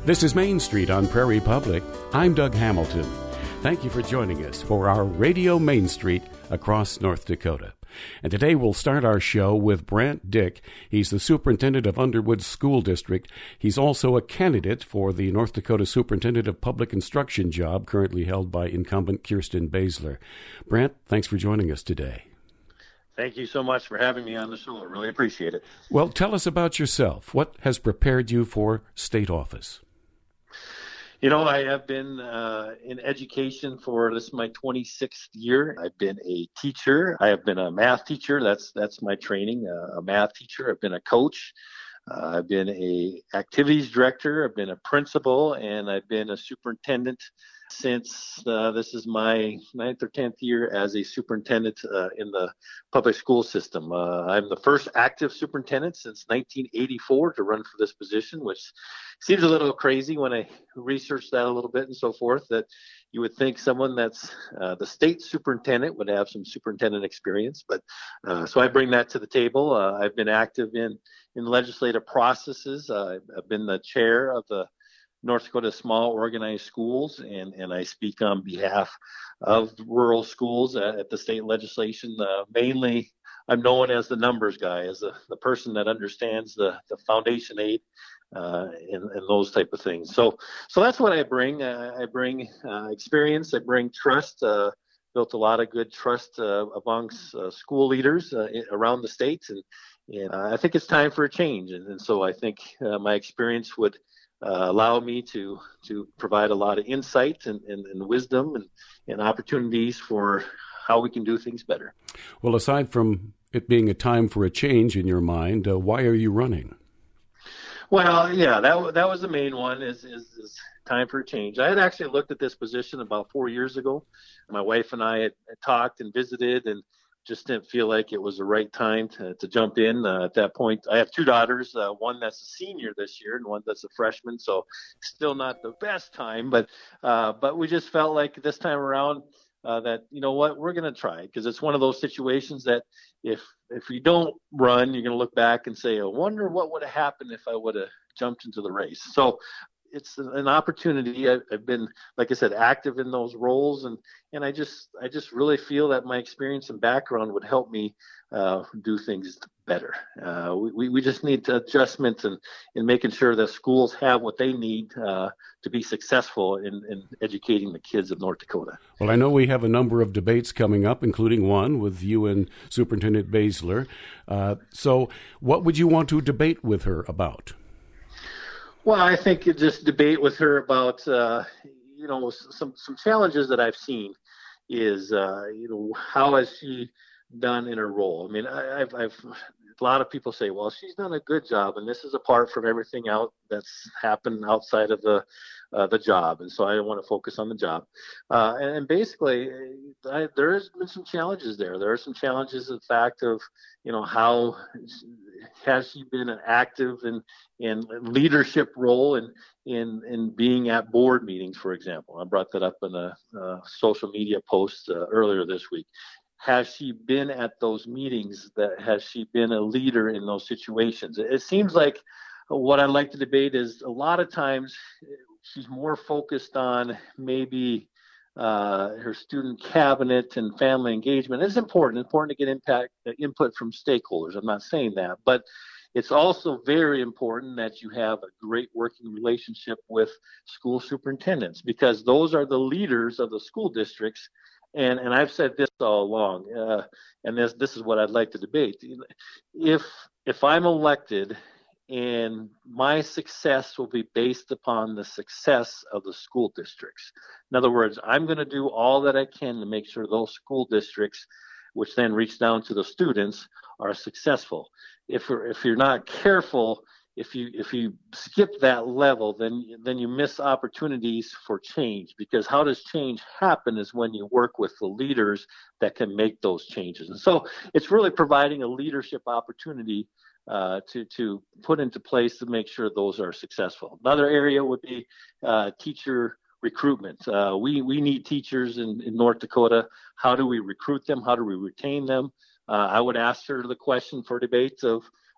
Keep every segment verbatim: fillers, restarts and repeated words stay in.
This is Main Street on Prairie Public. I'm Doug Hamilton. Thank you for joining us for our Radio Main Street across North Dakota. And today we'll start our show with Brant Dick. He's the superintendent of Underwood School District. He's also a candidate for the North Dakota Superintendent of Public Instruction job currently held by incumbent Kirsten Baszler. Brant, thanks for joining us today. Thank you so much for having me on the show. I really appreciate it. Well, tell us about yourself. What has prepared you for state office? You know, I have been uh, in education for, this is my twenty-sixth year. I've been a teacher. I have been a math teacher. That's that's my training, uh, a math teacher. I've been a coach. Uh, I've been a activities director. I've been a principal, and I've been a superintendent since uh, this is my ninth or tenth year as a superintendent uh, in the public school system. Uh, I'm the first active superintendent since nineteen eighty-four to run for this position, which seems a little crazy when I researched that a little bit and so forth, that you would think someone that's uh, the state superintendent would have some superintendent experience. But uh, so I bring that to the table. Uh, I've been active in, in legislative processes. Uh, I've been the chair of the North Dakota Small Organized Schools, and, and I speak on behalf of rural schools at, at the state legislation. Uh, mainly, I'm known as the numbers guy, as the, the person that understands the, the foundation aid uh, and, and those type of things. So, so that's what I bring. Uh, I bring uh, experience. I bring trust. Uh, built a lot of good trust uh, amongst uh, school leaders uh, around the state, and, and uh, I think it's time for a change. And, and so I think uh, my experience would Uh, allow me to to provide a lot of insight and, and, and wisdom and, and opportunities for how we can do things better. Well, aside from it being a time for a change in your mind, uh, why are you running? Well, yeah, that that was the main one, is, is, is time for a change. I had actually looked at this position about four years ago. My wife and I had, had talked and visited, and just didn't feel like it was the right time to, to jump in. Uh, at that point, I have two daughters, uh, one that's a senior this year and one that's a freshman, so still not the best time. But uh, but we just felt like this time around uh, that, you know what, we're going to try, because it's one of those situations that if if you don't run, you're going to look back and say, I wonder what would have happened if I would have jumped into the race. So it's an opportunity. I've been, like I said, active in those roles, and, and I just I just really feel that my experience and background would help me uh, do things better. Uh, we we just need adjustments and in making sure that schools have what they need uh, to be successful in, in educating the kids of North Dakota. Well, I know we have a number of debates coming up, including one with you and Superintendent Baszler. Uh, so what would you want to debate with her about? Well, I think you just debate with her about, uh, you know, some, some challenges that I've seen is, uh, you know, how has she done in her role? I mean, I, I've, I've, a lot of people say, well, she's done a good job, and this is apart from everything out that's happened outside of the uh, the job. And so I want to focus on the job. Uh, and, and basically, I, there has been some challenges there. There are some challenges, in fact, of, you know, how has she been an active and in leadership role in, in in being at board meetings, for example. I brought that up in a, a social media post uh, earlier this week. Has she been at those meetings? That has she been a leader in those situations? It seems like what I'd like to debate is a lot of times she's more focused on maybe uh, her student cabinet and family engagement. It's important, important to get impact input from stakeholders. I'm not saying that, but it's also very important that you have a great working relationship with school superintendents, because those are the leaders of the school districts. And and I've said this all along, uh, and this this is what I'd like to debate. If if I'm elected, and my success will be based upon the success of the school districts. In other words, I'm going to do all that I can to make sure those school districts, which then reach down to the students, are successful. If you're, if you're not careful, if you if you skip that level, then then you miss opportunities for change. Because how does change happen is when you work with the leaders that can make those changes. And so it's really providing a leadership opportunity uh, to to put into place to make sure those are successful. Another area would be uh, teacher recruitment. Uh, we we need teachers in, in North Dakota. How do we recruit them? How do we retain them? Uh, I would ask her the question for debates of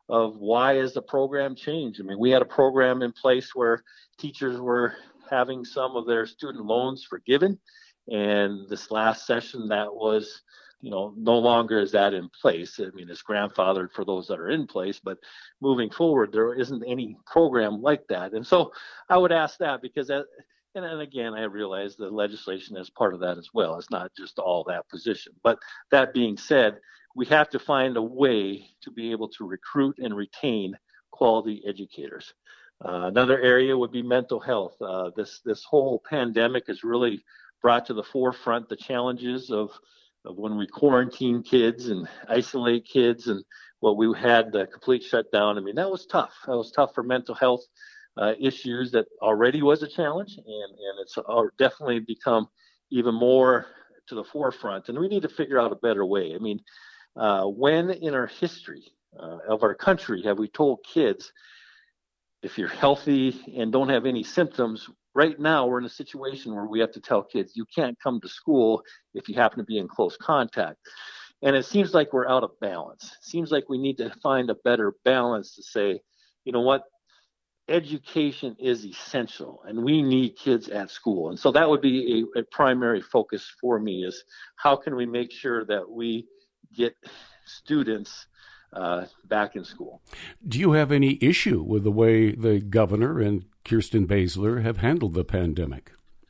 of why has the program changed. I mean, we had a program in place where teachers were having some of their student loans forgiven, and this last session that was, you know, no longer is that in place. I mean, it's grandfathered for those that are in place, but moving forward, there isn't any program like that. And so I would ask that because that, and then again, I realize the legislation is part of that as well. It's not just all that position. But that being said, we have to find a way to be able to recruit and retain quality educators. Uh, another area would be mental health. Uh, this this whole pandemic has really brought to the forefront the challenges of, of when we quarantine kids and isolate kids, and what we had the complete shutdown. I mean, that was tough. That was tough for mental health uh, issues that already was a challenge, and, and it's definitely become even more to the forefront. And we need to figure out a better way. I mean, uh, when in our history uh, of our country have we told kids, if you're healthy and don't have any symptoms? Right now, we're in a situation where we have to tell kids you can't come to school if you happen to be in close contact. And it seems like we're out of balance. It seems like we need to find a better balance to say, you know what, education is essential and we need kids at school. And so that would be a, a primary focus for me, is how can we make sure that we get students Uh, back in school. Do you have any issue with the way the governor and Kirsten Baszler have handled the pandemic?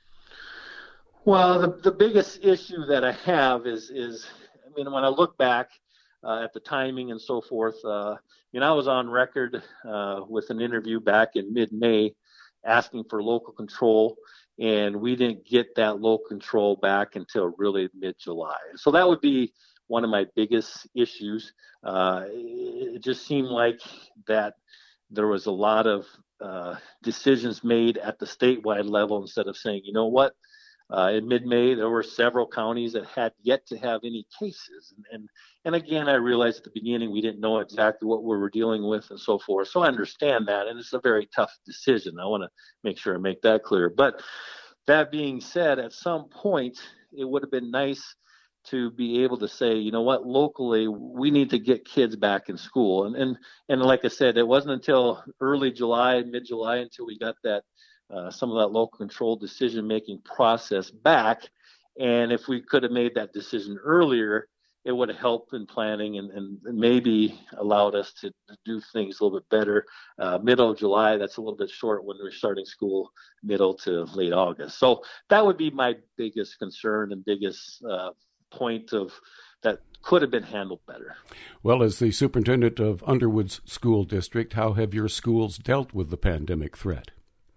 Well, the, the biggest issue that I have is, is I mean, when I look back uh, at the timing and so forth, uh, you know, I was on record uh, with an interview back in mid-May asking for local control, and we didn't get that local control back until really mid-July. So that would be one of my biggest issues. Uh, it just seemed like that there was a lot of uh, decisions made at the statewide level instead of saying, you know what, uh, in mid-May, there were several counties that had yet to have any cases. And, and, and again, I realized at the beginning we didn't know exactly what we were dealing with and so forth. So I understand that, and it's a very tough decision. I want to make sure I make that clear. But that being said, at some point, it would have been nice to be able to say, you know what, locally, we need to get kids back in school. And and, and like I said, it wasn't until early July, mid-July, until we got that uh, some of that local control decision-making process back. And if we could have made that decision earlier, it would have helped in planning and, and maybe allowed us to, to do things a little bit better. Uh, middle of July, that's a little bit short when we're starting school, middle to late August. So that would be my biggest concern and biggest uh, point of that could have been handled better. Well, as the superintendent of Underwood's school district, how have your schools dealt with the pandemic threat?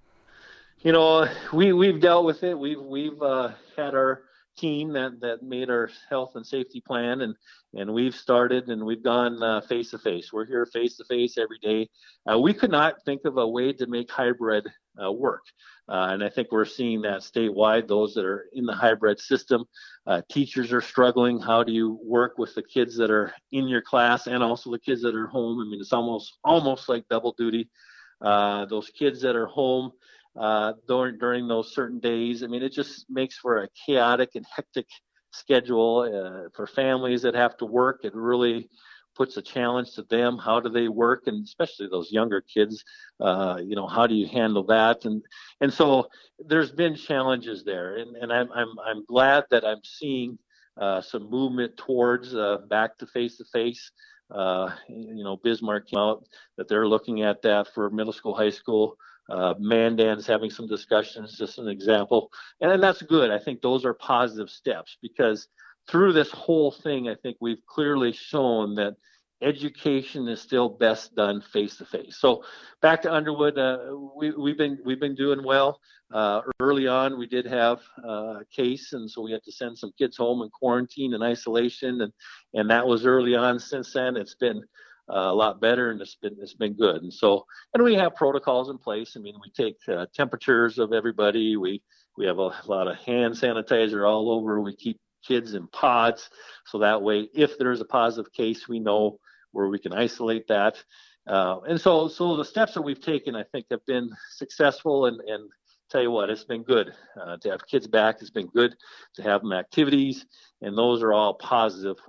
You know, we we've dealt with it. We've we've uh, had our team that, that made our health and safety plan, and and we've started and we've gone uh, face to face. We're here face to face every day. Uh, we could not think of a way to make hybrid uh, work. Uh, and I think we're seeing that statewide, those that are in the hybrid system. Uh, teachers are struggling. How do you work with the kids that are in your class and also the kids that are home? I mean, it's almost almost like double duty. Uh, those kids that are home uh, during, during those certain days, I mean, it just makes for a chaotic and hectic schedule uh, for families that have to work. It really puts a challenge to them. How do they work? And especially those younger kids, uh, you know, how do you handle that? And and so there's been challenges there. And, and I'm, I'm, I'm glad that I'm seeing uh, some movement towards uh, back to face-to-face. Uh, you know, Bismarck came out that they're looking at that for middle school, high school. Uh, Mandan's having some discussions, just an example. And, and that's good. I think those are positive steps, because through this whole thing, I think we've clearly shown that education is still best done face to face. So back to Underwood, uh, we, we've been we've been doing well. Uh, early on, we did have uh, a case, and so we had to send some kids home in quarantine and isolation, and and that was early on. Since then, it's been uh, a lot better, and it's been it's been good. And so, and we have protocols in place. I mean, we take uh, temperatures of everybody. We we have a lot of hand sanitizer all over. We keep kids in pods, so that way, if there's a positive case, we know where we can isolate that. Uh, and so, so the steps that we've taken, I think, have been successful. And, and tell you what, it's been good uh, to have kids back. It's been good to have them activities, and those are all positive for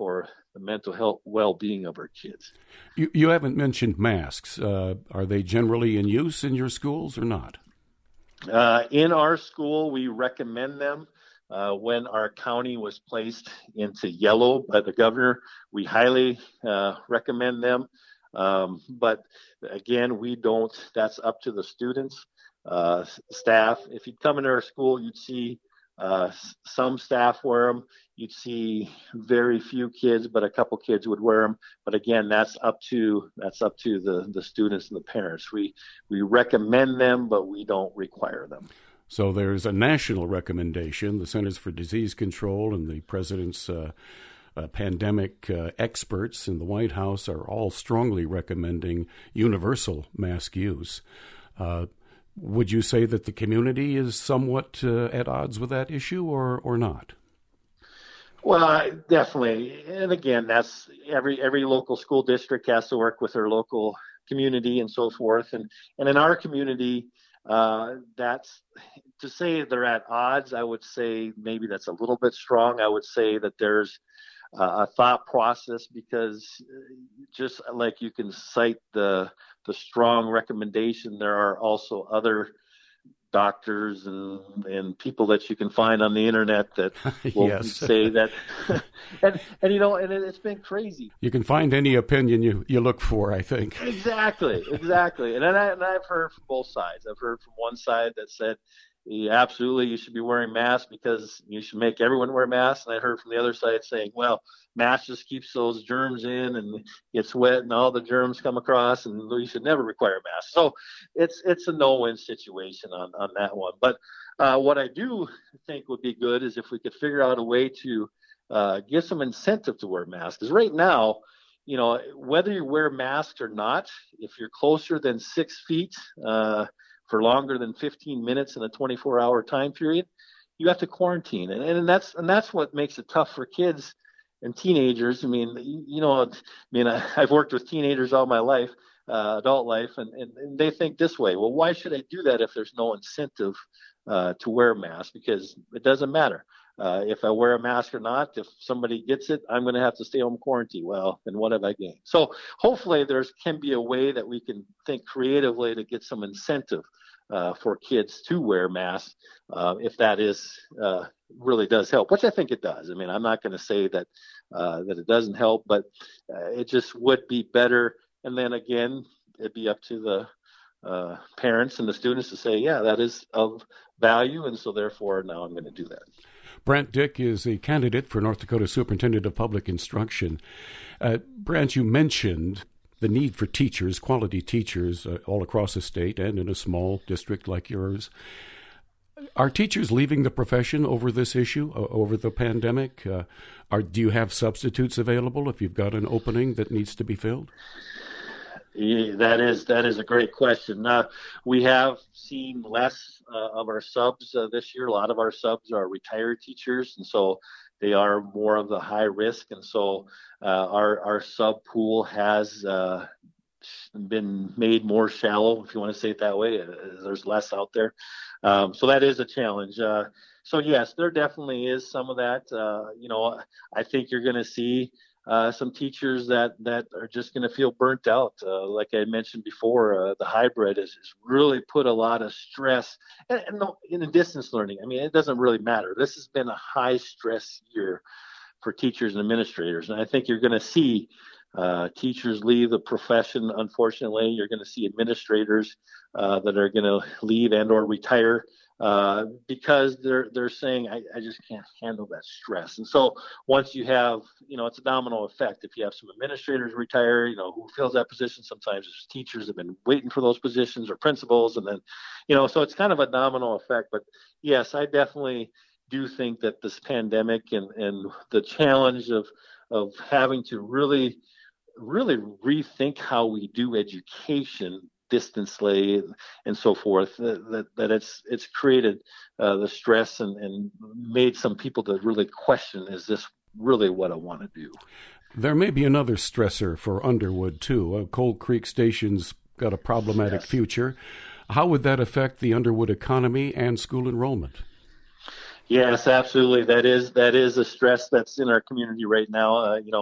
the mental health well-being of our kids. You, you haven't mentioned masks. Uh, are they generally in use in your schools or not? Uh, in our school, we recommend them. Uh, when our county was placed into yellow by the governor, we highly uh, recommend them. Um, but again, we don't, that's up to the students, uh, staff. If you'd come into our school, you'd see uh, some staff wear them. You'd see very few kids, but a couple kids would wear them. But again, that's up to that's up to the, the students and the parents. We we recommend them, but we don't require them. So there's a national recommendation. The Centers for Disease Control and the president's uh, uh, pandemic uh, experts in the White House are all strongly recommending universal mask use. Uh, would you say that the community is somewhat uh, at odds with that issue, or or not? Well, definitely. And again, that's every every local school district has to work with their local community and so forth. And, and in our community, uh, that's to say they're at odds, I would say maybe that's a little bit strong. I would say that there's uh, a thought process, because just like you can cite the the strong recommendation, there are also other doctors and, and people that you can find on the internet that will yes. say that, and, and you know, and it, it's been crazy. You can find any opinion you, you look for, I think. Exactly, exactly. And, I, and I've heard from both sides. I've heard from one side that said, yeah, absolutely, you should be wearing masks because you should make everyone wear masks. And I heard from the other side saying, well, masks just keeps those germs in and gets wet and all the germs come across, and you should never require masks. So it's it's a no-win situation on, on that one. But uh, what I do think would be good is if we could figure out a way to uh, give some incentive to wear masks. Because right now, you know, whether you wear masks or not, if you're closer than six feet, uh, for longer than fifteen minutes in a twenty-four hour time period, you have to quarantine. And, and that's and that's what makes it tough for kids and teenagers. I mean, you, you know, I mean, I, I've worked with teenagers all my life, uh, adult life, and, and, and they think this way. Well, why should I do that if there's no incentive uh, to wear a mask? Because it doesn't matter. Uh, if I wear a mask or not, if somebody gets it, I'm going to have to stay home quarantine. Well, then what have I gained? So hopefully there can be a way that we can think creatively to get some incentive uh, for kids to wear masks, uh, if that is uh, really does help, which I think it does. I mean, I'm not going to say that uh, that it doesn't help, but uh, it just would be better. And then again, it'd be up to the uh, parents and the students to say, yeah, that is of value, and so therefore now I'm going to do that. Brant Dick is a candidate for North Dakota Superintendent of Public Instruction. Uh, Brant, you mentioned the need for teachers, quality teachers, uh, all across the state and in a small district like yours. Are teachers leaving the profession over this issue, uh, over the pandemic? Uh, are, do you have substitutes available if you've got an opening that needs to be filled? Yeah, that is that is a great question. Uh, we have seen less uh, of our subs uh, this year. A lot of our subs are retired teachers, and so they are more of the high risk. And so uh, our our sub pool has uh, been made more shallow, if you want to say it that way. There's less out there, um, so that is a challenge. Uh, so yes, there definitely is some of that. Uh, you know, I think you're going to see Uh, some teachers that, that are just going to feel burnt out. Uh, like I mentioned before, uh, the hybrid has, has really put a lot of stress. And, and no, in the distance learning, I mean, it doesn't really matter. This has been a high stress year for teachers and administrators. And I think you're going to see uh, teachers leave the profession. Unfortunately, you're going to see administrators uh, that are going to leave and or retire. Uh, because they're they're saying I, I just can't handle that stress. And so once you have, you know, it's a domino effect. If you have some administrators retire, you know, who fills that position? Sometimes there's teachers have been waiting for those positions, or principals, and then, you know, so it's kind of a domino effect. But yes, I definitely do think that this pandemic and, and the challenge of of having to really, really rethink how we do education distantly and so forth, that, that it's it's created uh, the stress and, and made some people to really question, is this really what I want to do? There may be another stressor for Underwood, too. Uh, Cold Creek Station's got a problematic yes. future. How would that affect the Underwood economy and school enrollment? Yes, absolutely. That is that is a stress that's in our community right now. Uh, you know,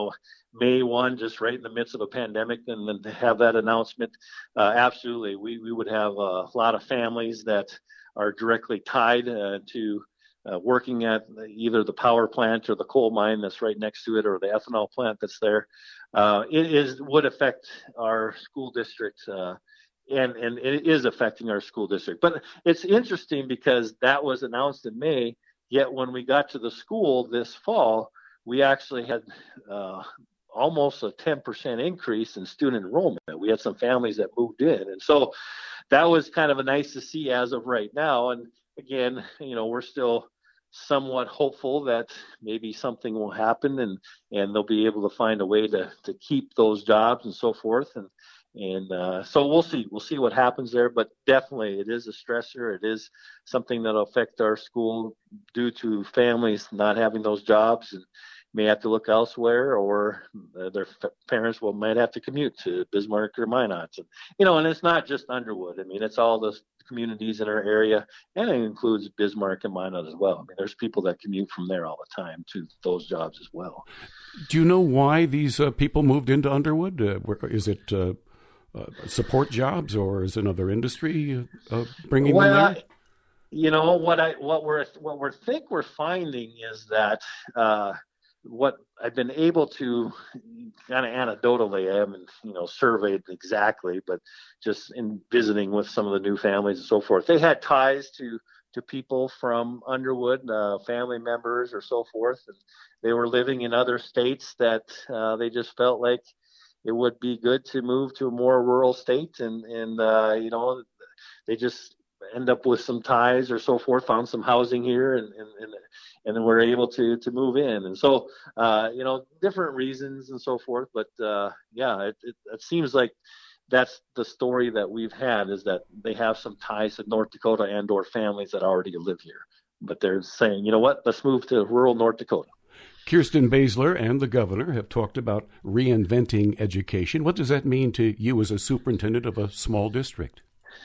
May first, just right in the midst of a pandemic, and then to have that announcement, uh, absolutely, we, we would have a lot of families that are directly tied uh, to uh, working at either the power plant or the coal mine that's right next to it, or the ethanol plant that's there. Uh, it is would affect our school district, uh, and and it is affecting our school district. But it's interesting because that was announced in May, yet when we got to the school this fall, we actually had uh, almost a ten percent increase in student enrollment. We had some families that moved in. And so that was kind of a nice to see as of right now. And again, you know, we're still somewhat hopeful that maybe something will happen and, and they'll be able to find a way to, to keep those jobs and so forth. And, and uh, so we'll see. We'll see what happens there. But definitely it is a stressor. It is something that will affect our school due to families not having those jobs and may have to look elsewhere, or uh, their f- parents will might have to commute to Bismarck or Minot. And, you know, and it's not just Underwood. I mean, it's all the communities in our area, and it includes Bismarck and Minot as well. I mean, there's people that commute from there all the time to those jobs as well. Do you know why these uh, people moved into Underwood? Uh, where, is it uh, uh, support jobs, or is another industry uh, bringing well, them there? You know what I what we're what we think we're finding is that. Uh, What I've been able to kind of anecdotally, I haven't, you know, surveyed exactly, but just in visiting with some of the new families and so forth, they had ties to, to people from Underwood, uh, family members or so forth. And they were living in other states that uh, they just felt like it would be good to move to a more rural state. And, and uh, you know, they just end up with some ties or so forth, found some housing here, and, and, and and then we're able to to move in. And so, uh, you know, different reasons and so forth. But uh, yeah, it, it, it seems like that's the story that we've had, is that they have some ties to North Dakota and or families that already live here. But they're saying, you know what, let's move to rural North Dakota. Kirsten Baszler and the governor have talked about reinventing education. What does that mean to you as a superintendent of a small district?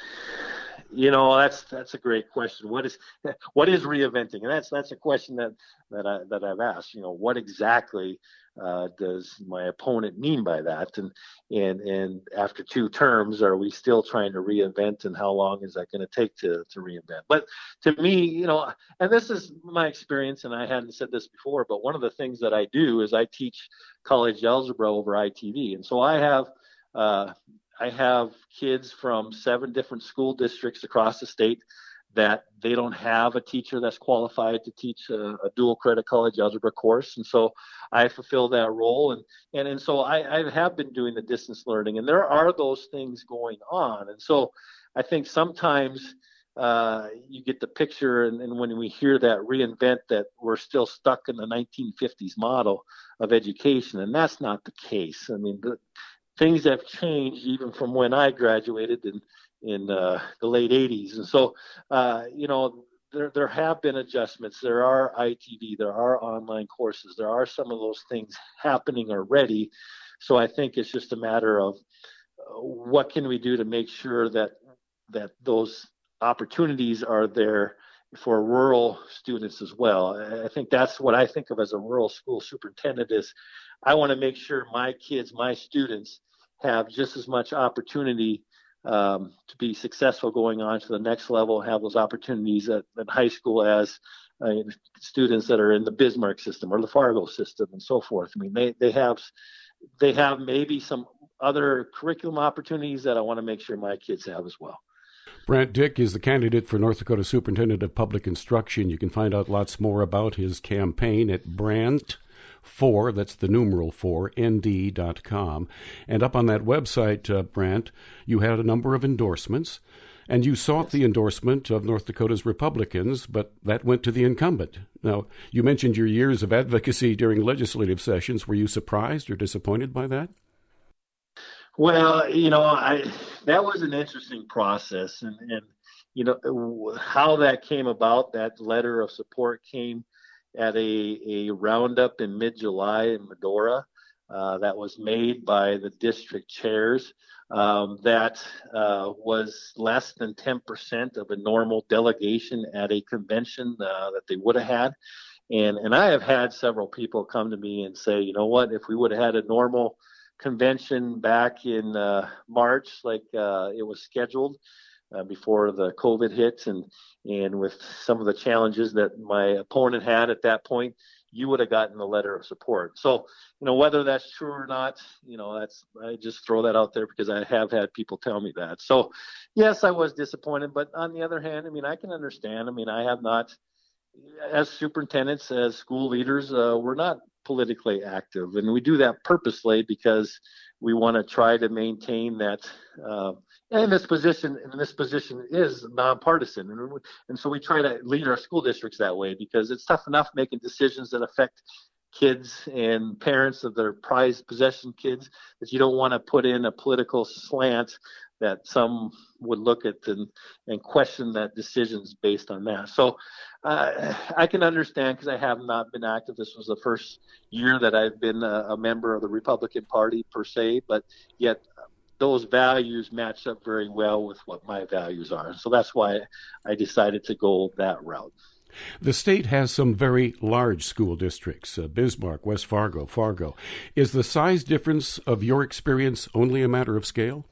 You know, that's that's a great question. What is what is reinventing? And that's that's a question that that I that I've asked. You know, what exactly uh, does my opponent mean by that? And and and after two terms, are we still trying to reinvent? And how long is that going to take to to reinvent? But to me, you know, and this is my experience, and I hadn't said this before, but one of the things that I do is I teach college algebra over I T V, and so I have. Uh, I have kids from seven different school districts across the state that they don't have a teacher that's qualified to teach a, a dual credit college algebra course. And so I fulfill that role. And, and, and so I, I have been doing the distance learning, and there are those things going on. And so I think sometimes uh, you get the picture, and, and when we hear that reinvent, that we're still stuck in the nineteen fifties model of education. And that's not the case. I mean, the, things have changed even from when I graduated in in uh, the late eighties, and so uh, you know there there have been adjustments. There are I T V, there are online courses, there are some of those things happening already. So I think it's just a matter of uh, what can we do to make sure that that those opportunities are there for rural students as well. I think that's what I think of as a rural school superintendent is I want to make sure my kids, my students, have just as much opportunity um, to be successful going on to the next level, have those opportunities at, at high school as uh, students that are in the Bismarck system or the Fargo system and so forth. I mean, they, they have they have maybe some other curriculum opportunities that I want to make sure my kids have as well. Brant Dick is the candidate for North Dakota Superintendent of Public Instruction. You can find out lots more about his campaign at Brant four, that's the numeral four, N D dot com. And up on that website, uh, Brant, you had a number of endorsements, and you sought the endorsement of North Dakota's Republicans, but that went to the incumbent. Now, you mentioned your years of advocacy during legislative sessions. Were you surprised or disappointed by that? Well, you know, I that was an interesting process, and, and you know, how that came about, that letter of support came at a, a roundup in mid-July in Medora uh, that was made by the district chairs. Um, that uh, was less than ten percent of a normal delegation at a convention uh, that they would have had. And and I have had several people come to me and say, you know what, if we would have had a normal convention back in uh, March, like uh, it was scheduled uh, before the COVID hit, and and with some of the challenges that my opponent had at that point, you would have gotten a letter of support. So, you know, whether that's true or not, you know, that's, I just throw that out there because I have had people tell me that. So, yes, I was disappointed, but on the other hand, I mean, I can understand. I mean, I have not, as superintendents, as school leaders, uh, we're not politically active, and we do that purposely because we want to try to maintain that. Uh, and this position, and this position is nonpartisan, and, and so we try to lead our school districts that way because it's tough enough making decisions that affect kids and parents of their prized possession kids that you don't want to put in a political slant that some would look at and, and question that decisions based on that. So uh, I can understand because I have not been active. This was the first year that I've been a, a member of the Republican Party per se, but yet those values match up very well with what my values are. So that's why I decided to go that route. The state has some very large school districts, uh, Bismarck, West Fargo, Fargo. Is the size difference of your experience only a matter of scale?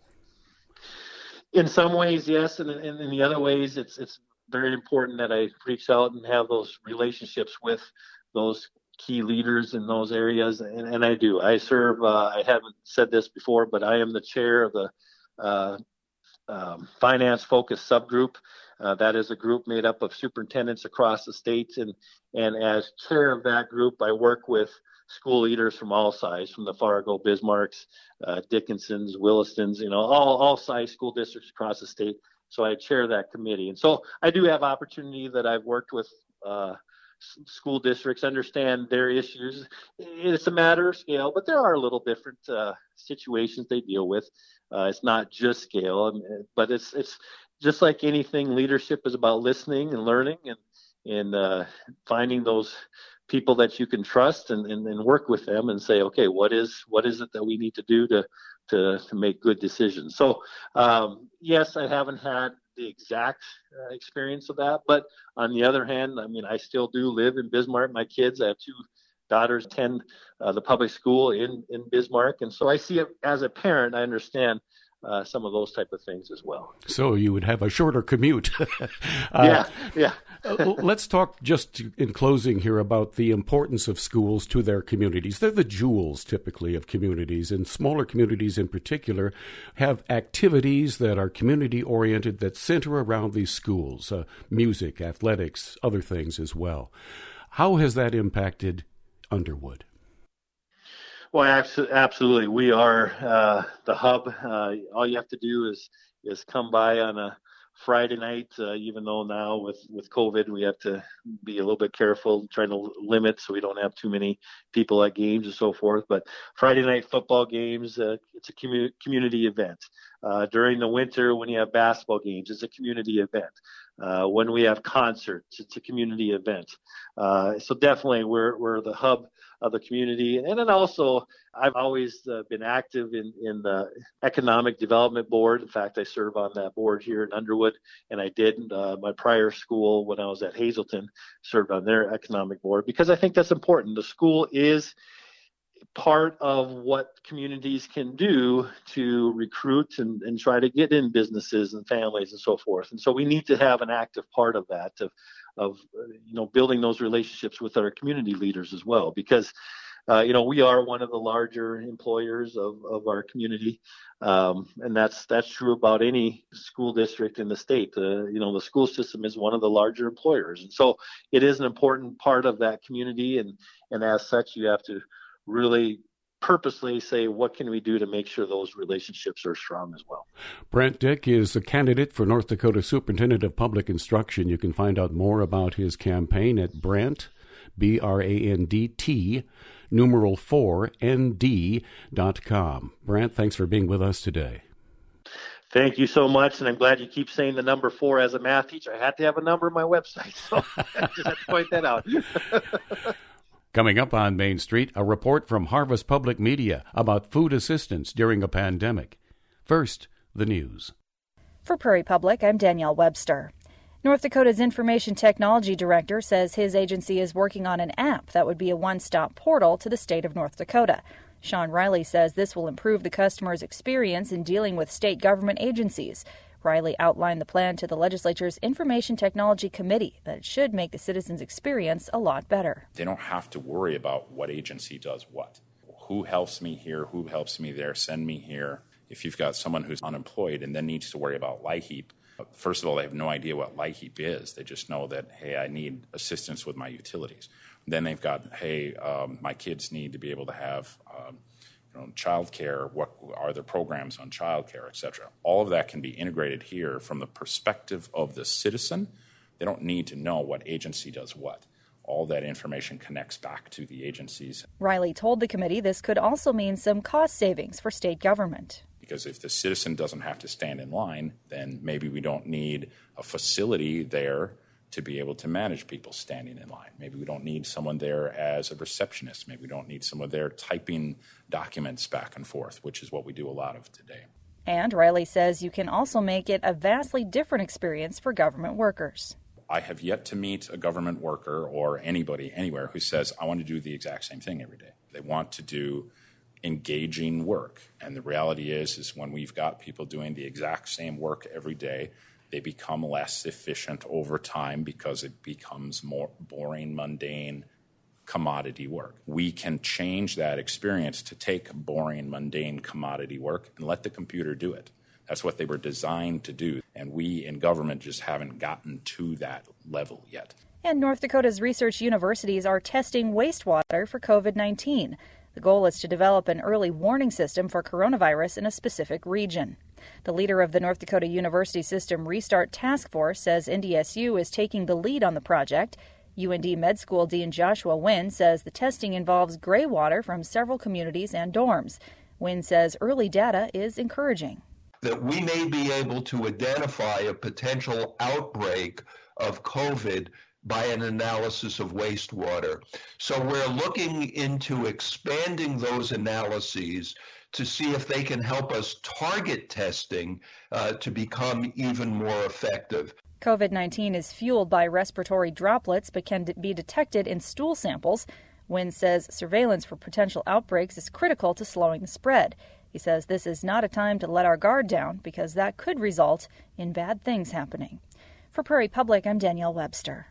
In some ways, yes, and in, in the other ways, it's it's very important that I reach out and have those relationships with those key leaders in those areas, and, and I do. I serve, uh, I haven't said this before, but I am the chair of the uh, um, finance-focused subgroup. Uh, that is a group made up of superintendents across the state, and, and as chair of that group, I work with school leaders from all sides, from the Fargo, Bismarcks, uh, Dickinsons, Willistons, you know, all, all size school districts across the state. So I chair that committee. And so I do have opportunity that I've worked with uh, school districts, understand their issues. It's a matter of scale, but there are a little different uh, situations they deal with. Uh, it's not just scale, but it's it's just like anything. Leadership is about listening and learning and and uh, finding those people that you can trust and, and, and work with them and say, okay, what is what is it that we need to do to to, to make good decisions? So um, yes, I haven't had the exact uh, experience of that, but on the other hand, I mean, I still do live in Bismarck. My kids, I have two daughters attend uh, the public school in, in Bismarck, and so I see it as a parent. I understand uh, some of those type of things as well. So you would have a shorter commute. uh, yeah, yeah. Let's talk just in closing here about the importance of schools to their communities. They're the jewels typically of communities, and smaller communities in particular have activities that are community oriented that center around these schools, uh, music, athletics, other things as well. How has that impacted Underwood? Well, absolutely. We are uh, the hub. Uh, all you have to do is is come by on a Friday night, uh, even though now with, with COVID, we have to be a little bit careful, trying to limit so we don't have too many people at games and so forth. But Friday night football games, uh, it's a commu- community event. Uh, during the winter, when you have basketball games, it's a community event. Uh, when we have concerts, it's a community event. Uh, so definitely we're, we're the hub of the community. And then also, I've always uh, been active in, in the Economic Development Board. In fact, I serve on that board here in Underwood, and I did uh, my prior school when I was at Hazelton, served on their economic board, because I think that's important. The school is part of what communities can do to recruit and, and try to get in businesses and families and so forth. And so we need to have an active part of that, of, of you know, building those relationships with our community leaders as well, because Uh, you know, we are one of the larger employers of, of our community, um, and that's that's true about any school district in the state. Uh, you know, the school system is one of the larger employers, and so it is an important part of that community, and, and as such, you have to really purposely say, what can we do to make sure those relationships are strong as well? Brent Dick is a candidate for North Dakota Superintendent of Public Instruction. You can find out more about his campaign at Brant, B R A N D T, numeral four, N D dot com. Brant, thanks for being with us today. Thank you so much, and I'm glad you keep saying the number four as a math teacher. I had to have a number on my website, so I just had to point that out. Coming up on Main Street, a report from Harvest Public Media about food assistance during a pandemic. First, the news. For Prairie Public, I'm Danielle Webster. North Dakota's Information Technology Director says his agency is working on an app that would be a one-stop portal to the state of North Dakota. Sean Riley says this will improve the customer's experience in dealing with state government agencies. Riley outlined the plan to the legislature's Information Technology Committee that it should make the citizens' experience a lot better. They don't have to worry about what agency does what. Who helps me here, who helps me there, send me here. If you've got someone who's unemployed and then needs to worry about LIHEAP, first of all, they have no idea what LIHEAP is. They just know that, hey, I need assistance with my utilities. Then they've got, hey, um, my kids need to be able to have um, you know, child care. What are the programs on child care, et cetera. All of that can be integrated here from the perspective of the citizen. They don't need to know what agency does what. All that information connects back to the agencies. Riley told the committee this could also mean some cost savings for state government. Because if the citizen doesn't have to stand in line, then maybe we don't need a facility there to be able to manage people standing in line. Maybe we don't need someone there as a receptionist. Maybe we don't need someone there typing documents back and forth, which is what we do a lot of today. And Riley says you can also make it a vastly different experience for government workers. I have yet to meet a government worker or anybody anywhere who says, I want to do the exact same thing every day. They want to do engaging work. And the reality is, is when we've got people doing the exact same work every day, they become less efficient over time because it becomes more boring, mundane, commodity work. We can change that experience to take boring, mundane, commodity work and let the computer do it. That's what they were designed to do. And we in government just haven't gotten to that level yet. And North Dakota's research universities are testing wastewater for COVID nineteen. The goal is to develop an early warning system for coronavirus in a specific region. The leader of the North Dakota University System Restart Task Force says N D S U is taking the lead on the project. U N D Med School Dean Joshua Wynn says the testing involves gray water from several communities and dorms. Wynn says early data is encouraging. That we may be able to identify a potential outbreak of COVID by an analysis of wastewater. So we're looking into expanding those analyses to see if they can help us target testing uh, to become even more effective. COVID nineteen is fueled by respiratory droplets but can be detected in stool samples. Wynn says surveillance for potential outbreaks is critical to slowing the spread. He says this is not a time to let our guard down because that could result in bad things happening. For Prairie Public, I'm Danielle Webster.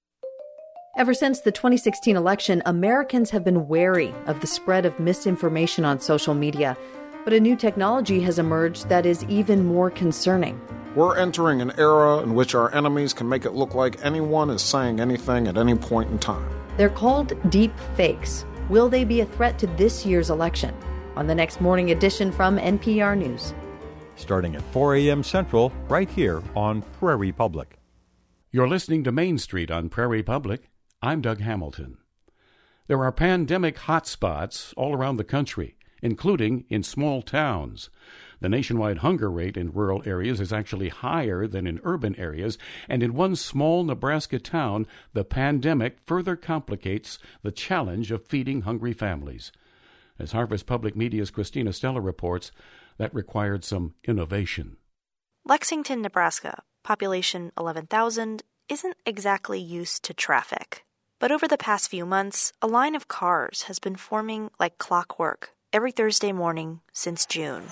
Ever since the twenty sixteen election, Americans have been wary of the spread of misinformation on social media. But a new technology has emerged that is even more concerning. We're entering an era in which our enemies can make it look like anyone is saying anything at any point in time. They're called deep fakes. Will they be a threat to this year's election? On the next morning edition from N P R News. Starting at four a.m. Central, right here on Prairie Public. You're listening to Main Street on Prairie Public. I'm Doug Hamilton. There are pandemic hotspots all around the country, including in small towns. The nationwide hunger rate in rural areas is actually higher than in urban areas, and in one small Nebraska town, the pandemic further complicates the challenge of feeding hungry families. As Harvest Public Media's Christina Stella reports, that required some innovation. Lexington, Nebraska, population eleven thousand, isn't exactly used to traffic. But over the past few months, a line of cars has been forming like clockwork every Thursday morning since June.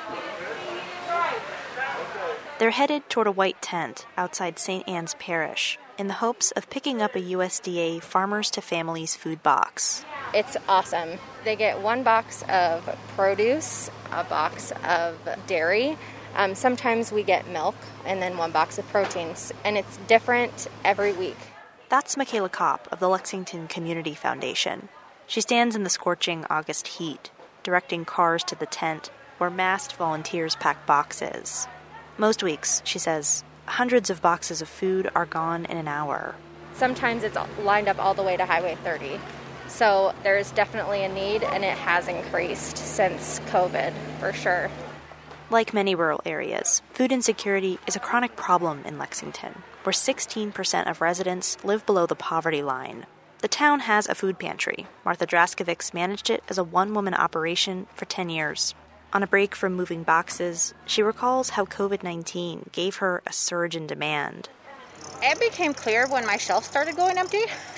They're headed toward a white tent outside Saint Anne's Parish in the hopes of picking up a U S D A Farmers to Families food box. It's awesome. They get one box of produce, a box of dairy. Um, sometimes we get milk and then one box of proteins, and it's different every week. That's Michaela Kopp of the Lexington Community Foundation. She stands in the scorching August heat, directing cars to the tent where masked volunteers pack boxes. Most weeks, she says, hundreds of boxes of food are gone in an hour. Sometimes it's lined up all the way to Highway thirty. So there's definitely a need, and it has increased since COVID, for sure. Like many rural areas, food insecurity is a chronic problem in Lexington, where sixteen percent of residents live below the poverty line. The town has a food pantry. Martha Draskovics managed it as a one-woman operation for ten years. On a break from moving boxes, she recalls how COVID nineteen gave her a surge in demand. It became clear when my shelf started going empty.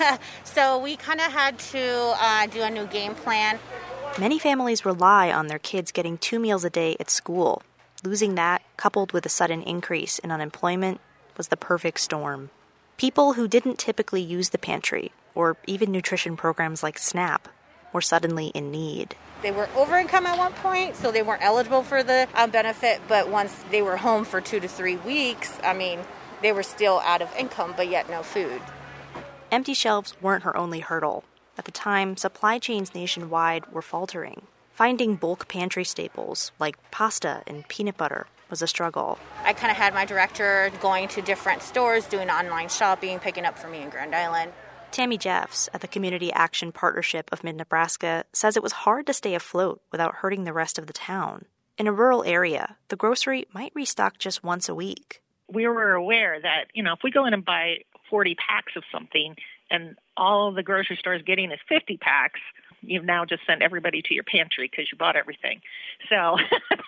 So we kind of had to uh, do a new game plan. Many families rely on their kids getting two meals a day at school. Losing that, coupled with a sudden increase in unemployment, was the perfect storm. People who didn't typically use the pantry, or even nutrition programs like SNAP, were suddenly in need. They were over income at one point, so they weren't eligible for the uh, benefit, but once they were home for two to three weeks, I mean, they were still out of income, but yet no food. Empty shelves weren't her only hurdle. At the time, supply chains nationwide were faltering. Finding bulk pantry staples, like pasta and peanut butter, was a struggle. I kind of had my director going to different stores, doing online shopping, picking up for me in Grand Island. Tammy Jeffs at the Community Action Partnership of Mid-Nebraska says it was hard to stay afloat without hurting the rest of the town. In a rural area, the grocery might restock just once a week. We were aware that, you know, if we go in and buy forty packs of something and all the grocery store is getting is fifty packs, you've now just sent everybody to your pantry because you bought everything. So,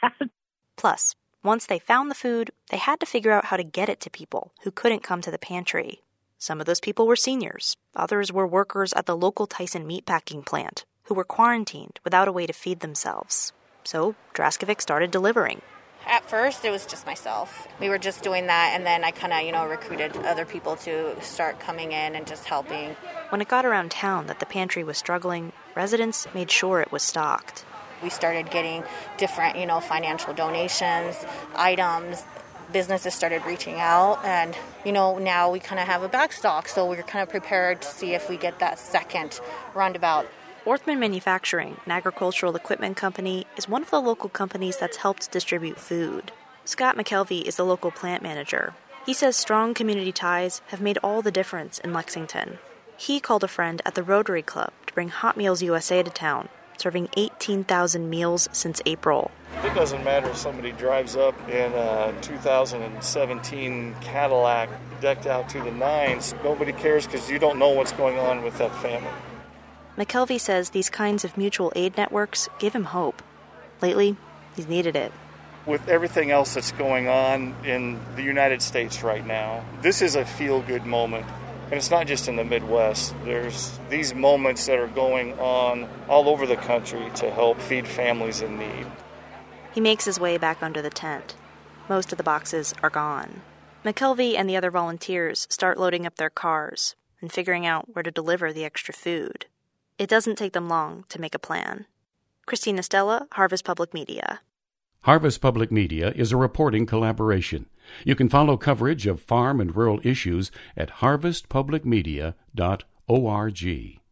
Plus, once they found the food, they had to figure out how to get it to people who couldn't come to the pantry. Some of those people were seniors. Others were workers at the local Tyson meatpacking plant who were quarantined without a way to feed themselves. So Draskovic started delivering. At first, it was just myself. We were just doing that, and then I kind of, you know, recruited other people to start coming in and just helping. When it got around town that the pantry was struggling, residents made sure it was stocked. We started getting different, you know, financial donations, items. Businesses started reaching out, and, you know, now we kind of have a backstock, so we're kind of prepared to see if we get that second roundabout. Orthman Manufacturing, an agricultural equipment company, is one of the local companies that's helped distribute food. Scott McKelvey is the local plant manager. He says strong community ties have made all the difference in Lexington. He called a friend at the Rotary Club to bring Hot Meals U S A to town, serving eighteen thousand meals since April. It doesn't matter if somebody drives up in a two thousand seventeen Cadillac decked out to the nines. Nobody cares because you don't know what's going on with that family. McKelvey says these kinds of mutual aid networks give him hope. Lately, he's needed it. With everything else that's going on in the United States right now, this is a feel-good moment. And it's not just in the Midwest. There's these moments that are going on all over the country to help feed families in need. He makes his way back under the tent. Most of the boxes are gone. McKelvey and the other volunteers start loading up their cars and figuring out where to deliver the extra food. It doesn't take them long to make a plan. Christina Stella, Harvest Public Media. Harvest Public Media is a reporting collaboration. You can follow coverage of farm and rural issues at harvest public media dot org.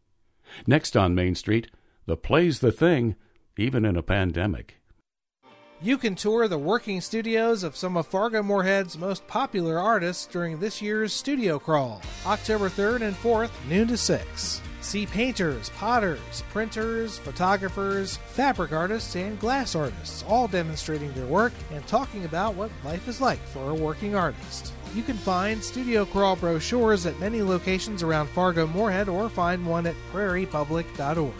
Next on Main Street, the play's the thing, even in a pandemic. You can tour the working studios of some of Fargo-Moorhead's most popular artists during this year's Studio Crawl, October third and fourth, noon to six. See painters, potters, printers, photographers, fabric artists, and glass artists, all demonstrating their work and talking about what life is like for a working artist. You can find Studio Crawl brochures at many locations around Fargo-Moorhead or find one at prairie public dot org.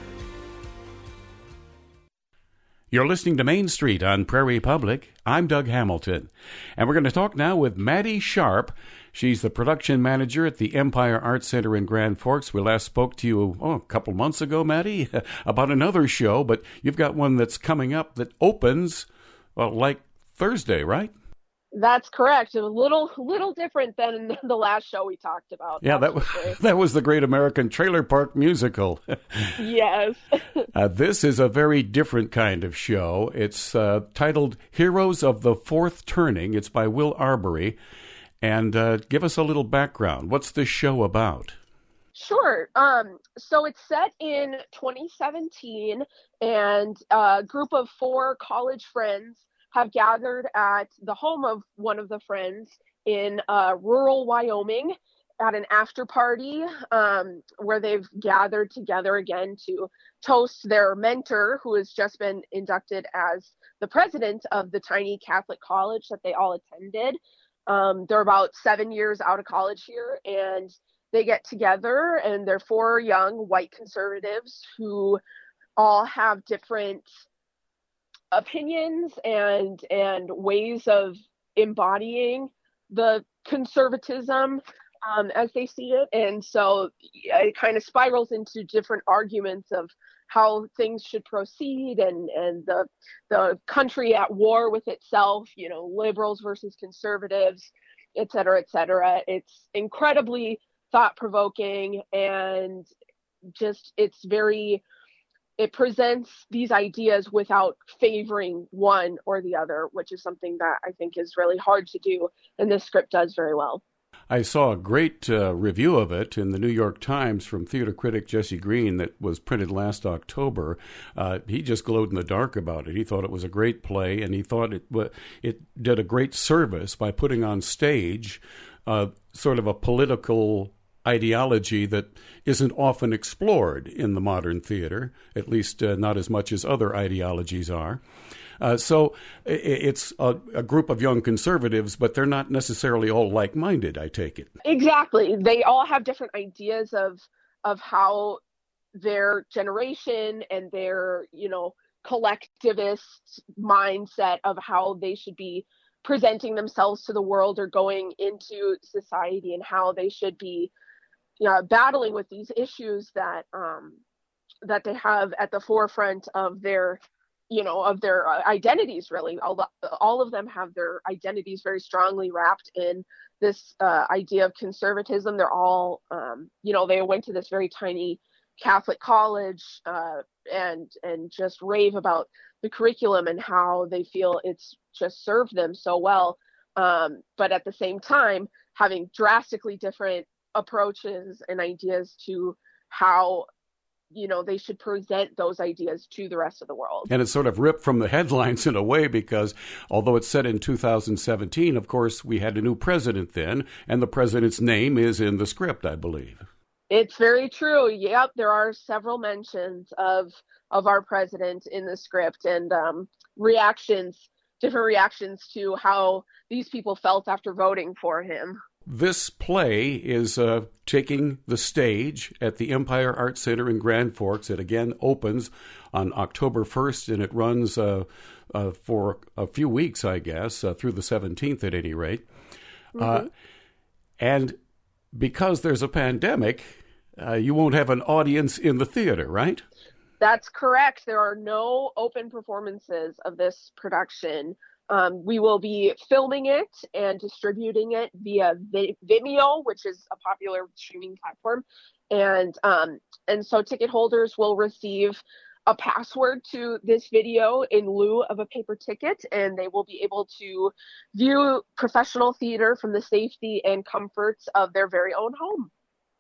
You're listening to Main Street on Prairie Public. I'm Doug Hamilton, and we're going to talk now with Maddie Sharp. She's the production manager at the Empire Arts Center in Grand Forks. We last spoke to you oh, a couple months ago, Maddie, about another show, but you've got one that's coming up that opens, well, like Thursday, right? That's correct. A little little different than the last show we talked about. Yeah, that was, that was the Great American Trailer Park Musical. Yes. uh, this is a very different kind of show. It's uh, titled Heroes of the Fourth Turning. It's by Will Arbery. And uh, give us a little background. What's this show about? Sure. Um, so it's set in twenty seventeen, and a group of four college friends have gathered at the home of one of the friends in uh, rural Wyoming at an after party um, where they've gathered together again to toast their mentor, who has just been inducted as the president of the tiny Catholic college that they all attended. Um, they're about seven years out of college here, and they get together, and they're four young white conservatives who all have different opinions and and ways of embodying the conservatism um, as they see it. And so it kind of spirals into different arguments of how things should proceed, and, and the the country at war with itself, you know, liberals versus conservatives, et cetera, et cetera. It's incredibly thought-provoking, and just it's very, it presents these ideas without favoring one or the other, which is something that I think is really hard to do, and this script does very well. I saw a great uh, review of it in the New York Times from theater critic Jesse Green that was printed last October. Uh, he just glowed in the dark about it. He thought it was a great play, and he thought it it did a great service by putting on stage uh, sort of a political ideology that isn't often explored in the modern theater, at least uh, not as much as other ideologies are. Uh, so it's a, a group of young conservatives, but they're not necessarily all like-minded, I take it. Exactly. They all have different ideas of of how their generation and their, you know, collectivist mindset of how they should be presenting themselves to the world or going into society, and how they should be, you know, battling with these issues that um, that they have at the forefront of their you know, of their identities, really. All, all of them have their identities very strongly wrapped in this uh, idea of conservatism. They're all, um, you know, they went to this very tiny Catholic college uh, and and just rave about the curriculum and how they feel it's just served them so well. Um, but at the same time, having drastically different approaches and ideas to how, you know, they should present those ideas to the rest of the world. And it's sort of ripped from the headlines in a way, because although it's set in two thousand seventeen, of course, we had a new president then, and the president's name is in the script, I believe. It's very true. Yep, there are several mentions of of our president in the script, and um, reactions, different reactions to how these people felt after voting for him. This play is uh, taking the stage at the Empire Art Center in Grand Forks. It again opens on October first, and it runs uh, uh, for a few weeks, I guess, uh, through the seventeenth at any rate. Mm-hmm. Uh, and because there's a pandemic, uh, you won't have an audience in the theater, right? That's correct. There are no open performances of this production. Um, we will be filming it and distributing it via Vimeo, which is a popular streaming platform. And um, and so ticket holders will receive a password to this video in lieu of a paper ticket, and they will be able to view professional theater from the safety and comforts of their very own home.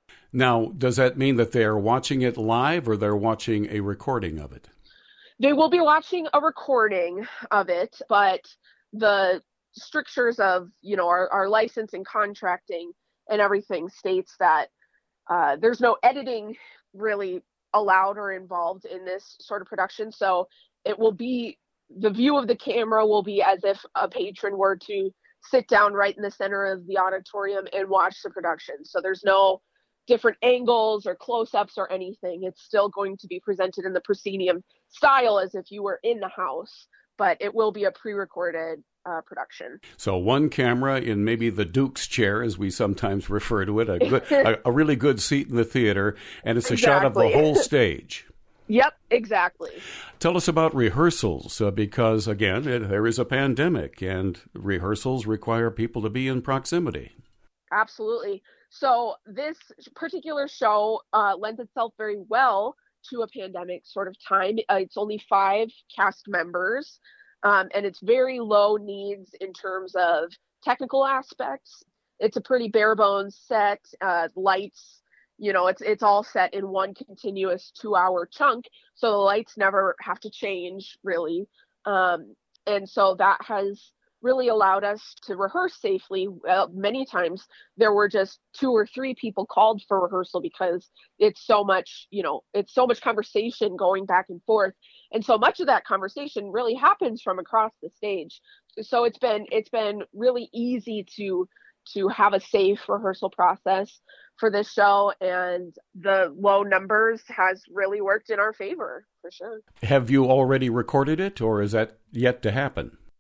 Now, does that mean that they're watching it live, or they're watching a recording of it? They will be watching a recording of it, but the strictures of, you know, our, our license and contracting and everything states that uh, there's no editing really allowed or involved in this sort of production. So it will be, the view of the camera will be as if a patron were to sit down right in the center of the auditorium and watch the production. So there's no different angles or close-ups or anything. It's still going to be presented in the proscenium style as if you were in the house, but it will be a pre-recorded uh, production. So one camera in maybe the Duke's chair, as we sometimes refer to it, a, good, a, a really good seat in the theater, and it's a exactly. shot of the whole stage. Yep, exactly. Tell us about rehearsals, uh, because, again, it, there is a pandemic, and rehearsals require people to be in proximity. Absolutely. So this particular show uh, lends itself very well to a pandemic sort of time. Uh, it's only five cast members, um, and it's very low needs in terms of technical aspects. It's a pretty bare bones set, uh, lights, you know, it's it's all set in one continuous two hour chunk. So the lights never have to change really. Um, and so that has really allowed us to rehearse safely. Uh, many times there were just two or three people called for rehearsal because it's so much, you know, it's so much conversation going back and forth. And so much of that conversation really happens from across the stage. So it's been, it's been really easy to, to have a safe rehearsal process for this show, and the low numbers has really worked in our favor for sure. Have you already recorded it, or is that yet to happen?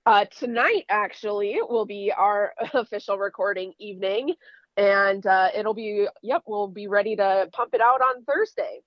Uh, tonight, actually, will be our official recording evening, and uh, it'll be, yep, we'll be ready to pump it out on Thursday.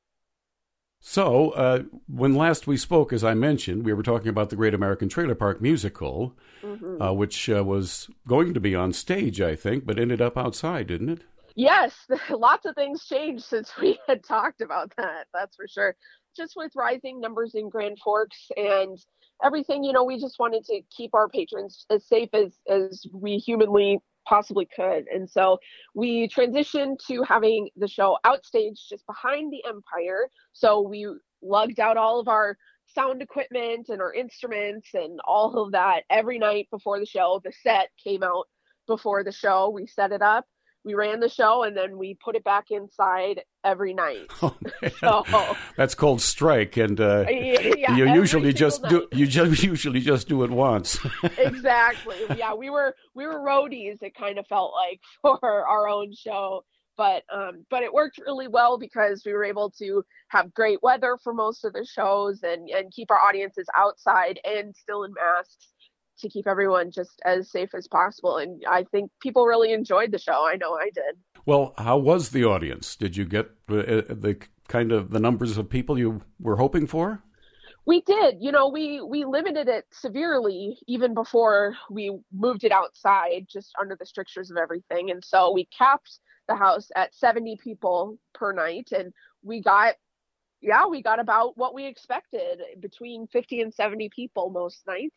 So, uh, when last we spoke, as I mentioned, we were talking about the Great American Trailer Park musical, mm-hmm. uh, which uh, was going to be on stage, I think, but ended up outside, didn't it? Yes, lots of things changed since we had talked about that, that's for sure. Just with rising numbers in Grand Forks and everything, you know, we just wanted to keep our patrons as safe as, as we humanly possibly could. And so we transitioned to having the show outstage just behind the Empire. So we lugged out all of our sound equipment and our instruments and all of that every night before the show. The set came out before the show. We set it up. We ran the show, and then we put it back inside every night. Oh, man. So, that's called strike, and uh, yeah, you usually just night. do you just usually just do it once. Exactly. Yeah, we were we were roadies. It kind of felt like for our own show, but um, but it worked really well because we were able to have great weather for most of the shows, and and keep our audiences outside and still in masks, to keep everyone just as safe as possible. And I think people really enjoyed the show. I know I did. Well, how was the audience? Did you get the, the kind of the numbers of people you were hoping for? We did. You know, we, we limited it severely even before we moved it outside, just under the strictures of everything. And so we capped the house at seventy people per night. And we got, yeah, we got about what we expected, between fifty and seventy people most nights.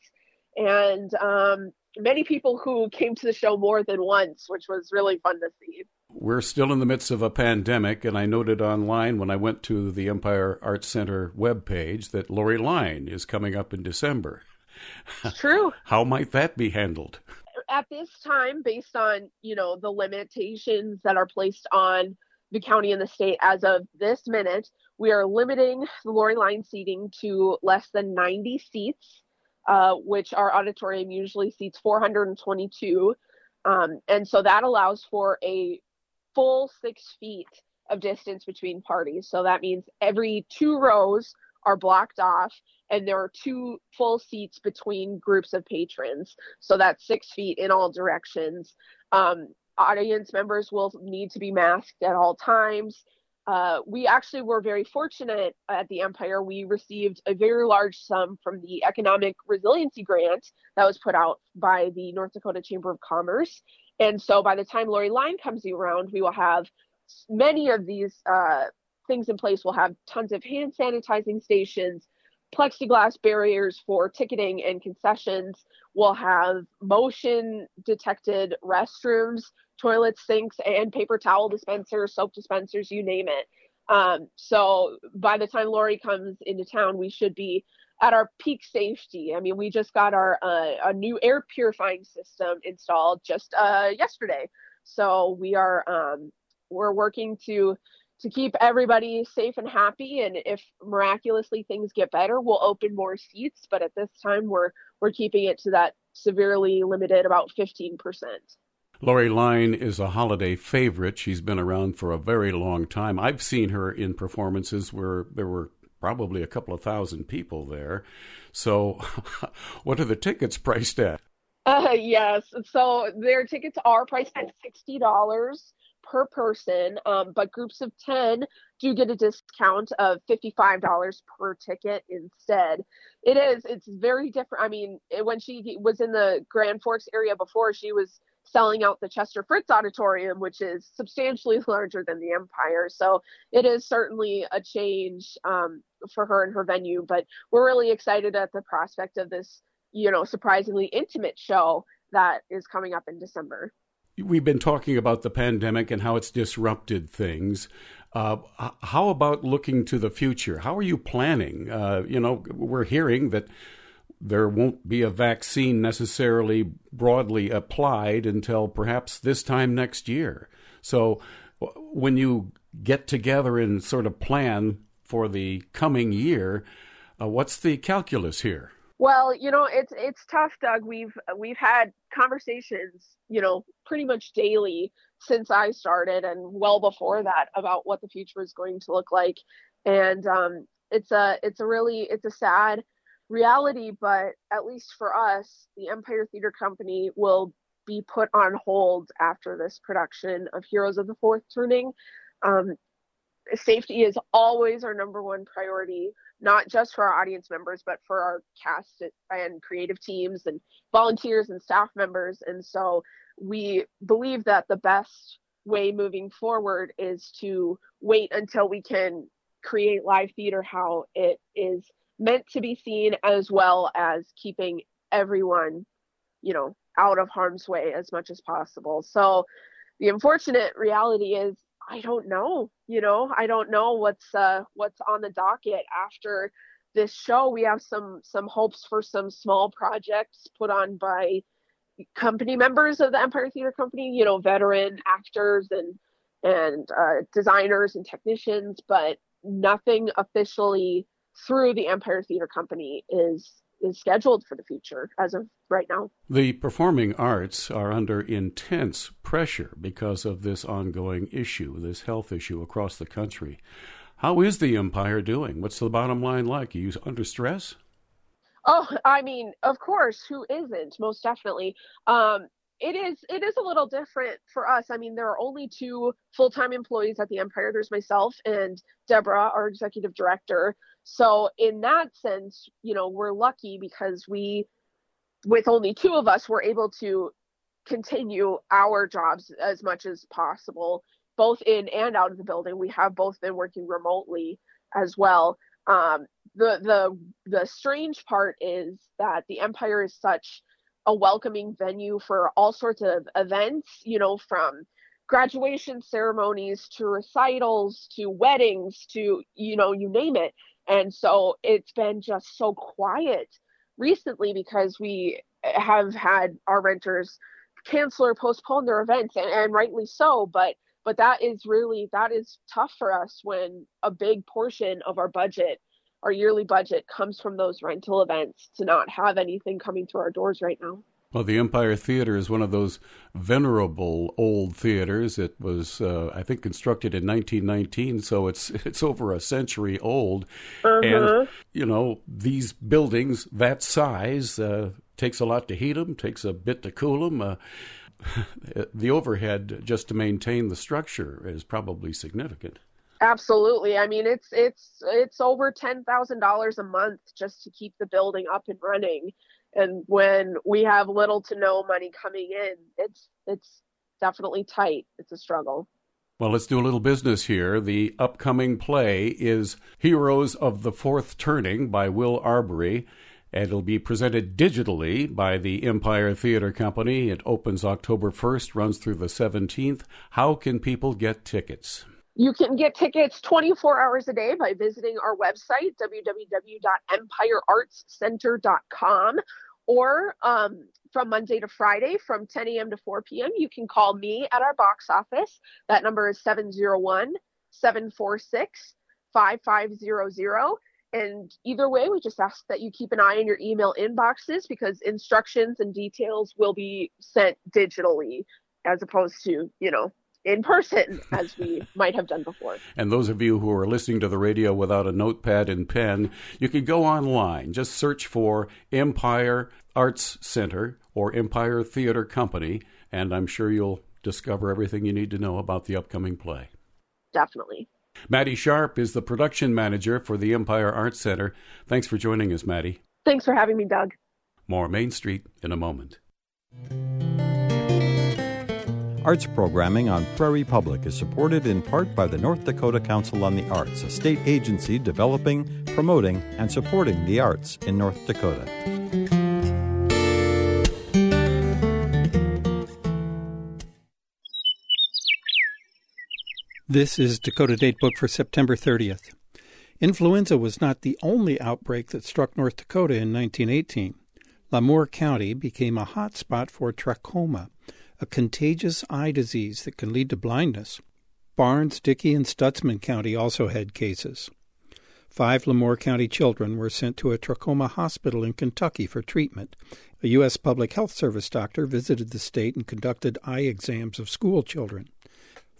And um, many people who came to the show more than once, which was really fun to see. We're still in the midst of a pandemic, and I noted online when I went to the Empire Arts Center webpage that Lori Line is coming up in December. It's true. How might that be handled? At this time, based on, you know, the limitations that are placed on the county and the state as of this minute, we are limiting the Lori Line seating to less than ninety seats. Uh, which our auditorium usually seats four hundred twenty-two. Um, and so that allows for a full six feet of distance between parties. So that means every two rows are blocked off, and there are two full seats between groups of patrons. So that's six feet in all directions. Um, audience members will need to be masked at all times. Uh, we actually were very fortunate at the Empire. We received a very large sum from the Economic Resiliency Grant that was put out by the North Dakota Chamber of Commerce. And so by the time Lori Line comes around, we will have many of these uh, things in place. We'll have tons of hand sanitizing stations, plexiglass barriers for ticketing and concessions. We'll have motion detected restrooms, toilets, sinks, and paper towel dispensers, soap dispensers, you name it. Um, so by the time Lori comes into town, we should be at our peak safety. I mean, we just got our uh, a new air purifying system installed just uh, yesterday. So we are um, we're working to to keep everybody safe and happy. And if miraculously things get better, we'll open more seats. But at this time, we're we're keeping it to that severely limited, about fifteen percent. Lori Line is a holiday favorite. She's been around for a very long time. I've seen her in performances where there were probably a couple of thousand people there. So what are the tickets priced at? Uh, yes. So their tickets are priced at sixty dollars per person, um, but groups of ten do get a discount of fifty-five dollars per ticket instead. It is, it's very different. I mean, when she was in the Grand Forks area before, she was selling out the Chester Fritz Auditorium, which is substantially larger than the Empire. So it is certainly a change um, for her and her venue, but we're really excited at the prospect of this, you know, surprisingly intimate show that is coming up in December. We've been talking about the pandemic and how it's disrupted things. Uh, how about looking to the future? How are you planning? Uh, you know, we're hearing that there won't be a vaccine necessarily broadly applied until perhaps this time next year. So when you get together and sort of plan for the coming year, uh, what's the calculus here? Well, you know, it's it's tough, Doug. We've we've had conversations, you know, pretty much daily since I started and well before that about what the future is going to look like. And um, it's a it's a really it's a sad reality, but at least for us, the Empire Theater Company will be put on hold after this production of Heroes of the Fourth Turning. Um, safety is always our number one priority, not just for our audience members, but for our cast and creative teams and volunteers and staff members. And so we believe that the best way moving forward is to wait until we can create live theater how it is meant to be seen, as well as keeping everyone, you know, out of harm's way as much as possible. So the unfortunate reality is, I don't know, you know, I don't know what's uh, what's on the docket after this show. We have some some hopes for some small projects put on by company members of the Empire Theater Company, you know, veteran actors and and uh, designers and technicians, but nothing officially through the Empire Theater Company is is scheduled for the future as of right now. The performing arts are under intense pressure because of this ongoing issue, this health issue across the country. How is the Empire doing? What's the bottom line like? Are you under stress? Oh, I mean, of course, who isn't? Most definitely. Um, it is it is a little different for us. I mean, there are only two full-time employees at the Empire. There's myself and Deborah, our executive director. So in that sense, you know, we're lucky because we, with only two of us, we're able to continue our jobs as much as possible, both in and out of the building. We have both been working remotely as well. Um, the the the strange part is that the Empire is such a welcoming venue for all sorts of events, you know, from graduation ceremonies to recitals to weddings to, you know, you name it. And so it's been just so quiet recently because we have had our renters cancel or postpone their events, and, and rightly so. But but that is really, that is tough for us when a big portion of our budget, our yearly budget, comes from those rental events, to not have anything coming through our doors right now. Well, the Empire Theater is one of those venerable old theaters. It was, uh, I think, constructed in nineteen nineteen, so it's it's over a century old. Uh-huh. And, you know, these buildings that size uh, takes a lot to heat them, takes a bit to cool them. Uh, the overhead just to maintain the structure is probably significant. Absolutely. I mean, it's it's it's over ten thousand dollars a month just to keep the building up and running. And when we have little to no money coming in, it's it's definitely tight. It's a struggle. Well, let's do a little business here. The upcoming play is Heroes of the Fourth Turning by Will Arbery, and it'll be presented digitally by the Empire Theater Company. It opens October first, runs through the seventeenth. How can people get tickets? You can get tickets twenty-four hours a day by visiting our website, w w w dot empire arts center dot com, or um, from Monday to Friday from ten a.m. to four p.m. You can call me at our box office. That number is seven oh one, seven four six, five five zero zero. And either way, we just ask that you keep an eye on your email inboxes, because instructions and details will be sent digitally as opposed to, you know, in person, as we might have done before. And those of you who are listening to the radio without a notepad and pen, you can go online. Just search for Empire Arts Center or Empire Theater Company, and I'm sure you'll discover everything you need to know about the upcoming play. Definitely. Maddie Sharp is the production manager for the Empire Arts Center. Thanks for joining us, Maddie. Thanks for having me, Doug. More Main Street in a moment. Arts programming on Prairie Public is supported in part by the North Dakota Council on the Arts, a state agency developing, promoting, and supporting the arts in North Dakota. This is Dakota Datebook for September thirtieth. Influenza was not the only outbreak that struck North Dakota in nineteen eighteen. Lamoure County became a hot spot for trachoma, a contagious eye disease that can lead to blindness. Barnes, Dickey, and Stutsman County also had cases. Five Lamoure County children were sent to a trachoma hospital in Kentucky for treatment. A U S Public Health Service doctor visited the state and conducted eye exams of school children.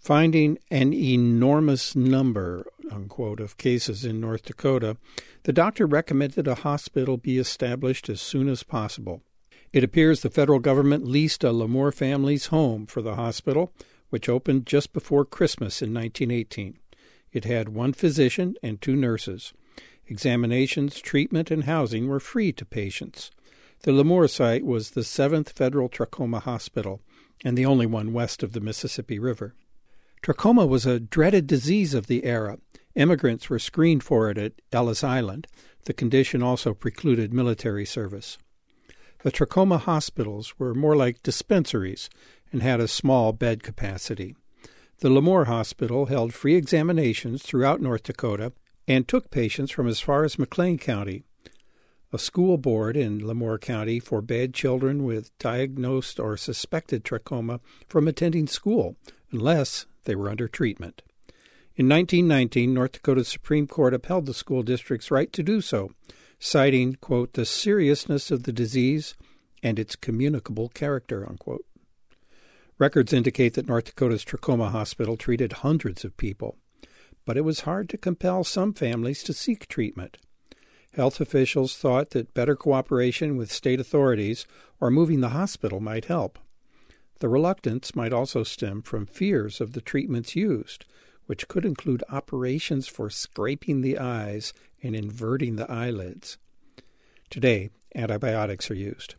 Finding an enormous number, unquote, of cases in North Dakota, the doctor recommended a hospital be established as soon as possible. It appears the federal government leased a Lamore family's home for the hospital, which opened just before Christmas in nineteen eighteen. It had one physician and two nurses. Examinations, treatment, and housing were free to patients. The Lamore site was the seventh federal trachoma hospital and the only one west of the Mississippi River. Trachoma was a dreaded disease of the era. Immigrants were screened for it at Ellis Island. The condition also precluded military service. The trachoma hospitals were more like dispensaries and had a small bed capacity. The Lamore Hospital held free examinations throughout North Dakota and took patients from as far as McLean County. A school board in Lamore County forbade children with diagnosed or suspected trachoma from attending school unless they were under treatment. In nineteen nineteen, North Dakota's Supreme Court upheld the school district's right to do so, citing, quote, the seriousness of the disease and its communicable character, unquote. Records indicate that North Dakota's Trachoma Hospital treated hundreds of people, but it was hard to compel some families to seek treatment. Health officials thought that better cooperation with state authorities or moving the hospital might help. The reluctance might also stem from fears of the treatments used, which could include operations for scraping the eyes and inverting the eyelids. Today, antibiotics are used.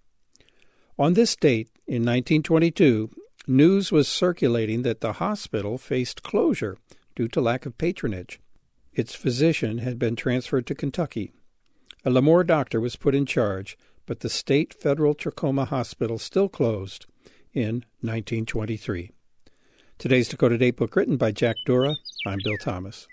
On this date, in nineteen twenty-two, news was circulating that the hospital faced closure due to lack of patronage. Its physician had been transferred to Kentucky. A Lamore doctor was put in charge, but the state federal trachoma hospital still closed in nineteen twenty-three. Today's Dakota Datebook written by Jack Dura. I'm Bill Thomas.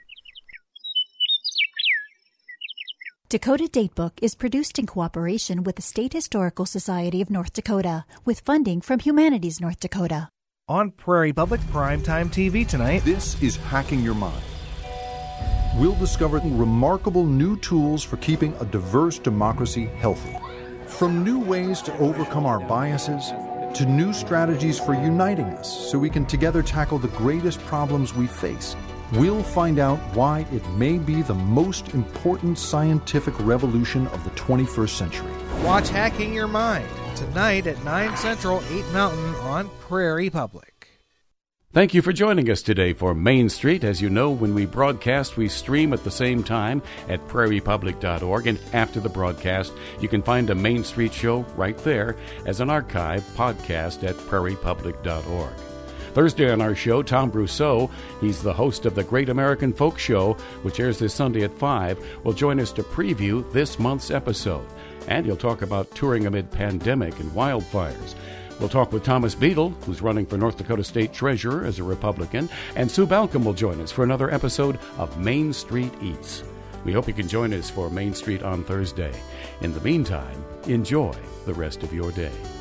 Dakota Datebook is produced in cooperation with the State Historical Society of North Dakota, with funding from Humanities North Dakota. On Prairie Public Primetime T V tonight, this is Hacking Your Mind. We'll discover remarkable new tools for keeping a diverse democracy healthy. From new ways to overcome our biases, to new strategies for uniting us so we can together tackle the greatest problems we face. We'll find out why it may be the most important scientific revolution of the twenty-first century. Watch Hacking Your Mind tonight at nine Central, eight Mountain on Prairie Public. Thank you for joining us today for Main Street. As you know, when we broadcast, we stream at the same time at prairie public dot org, and after the broadcast, you can find a Main Street show right there as an archive podcast at prairie public dot org. Thursday on our show, Tom Brousseau, he's the host of the Great American Folk Show, which airs this Sunday at five, will join us to preview this month's episode. And he'll talk about touring amid pandemic and wildfires. We'll talk with Thomas Beadle, who's running for North Dakota State Treasurer as a Republican, and Sue Balcom will join us for another episode of Main Street Eats. We hope you can join us for Main Street on Thursday. In the meantime, enjoy the rest of your day.